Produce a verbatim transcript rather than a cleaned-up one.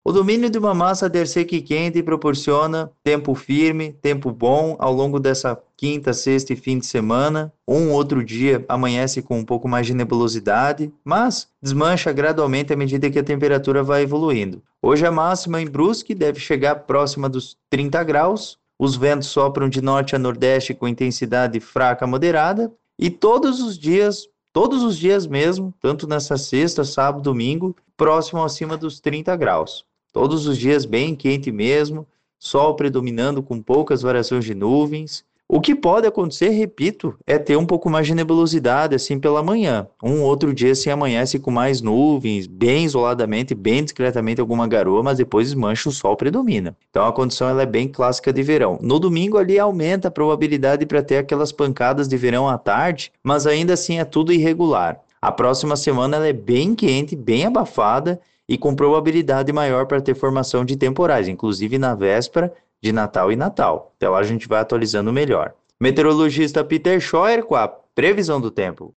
O domínio de uma massa de ar seco e quente proporciona tempo firme, tempo bom ao longo dessa quinta, sexta e fim de semana. Um outro dia amanhece com um pouco mais de nebulosidade, mas desmancha gradualmente à medida que a temperatura vai evoluindo. Hoje a máxima em Brusque deve chegar próxima dos trinta graus. Os ventos sopram de norte a nordeste com intensidade fraca a moderada e todos os dias, todos os dias mesmo, tanto nessa sexta, sábado, domingo, próximo acima dos trinta graus. Todos os dias bem quente mesmo, sol predominando com poucas variações de nuvens. O que pode acontecer, repito, é ter um pouco mais de nebulosidade assim pela manhã. Um outro dia se amanhece com mais nuvens, bem isoladamente, bem discretamente alguma garoa, mas depois desmancha, o sol predomina. Então a condição ela é bem clássica de verão. No domingo ali aumenta a probabilidade para ter aquelas pancadas de verão à tarde, mas ainda assim é tudo irregular. A próxima semana ela é bem quente, bem abafada, e com probabilidade maior para ter formação de temporais, inclusive na véspera de Natal e Natal. Até lá a gente vai atualizando melhor. Meteorologista Peter Scheuer com a previsão do tempo.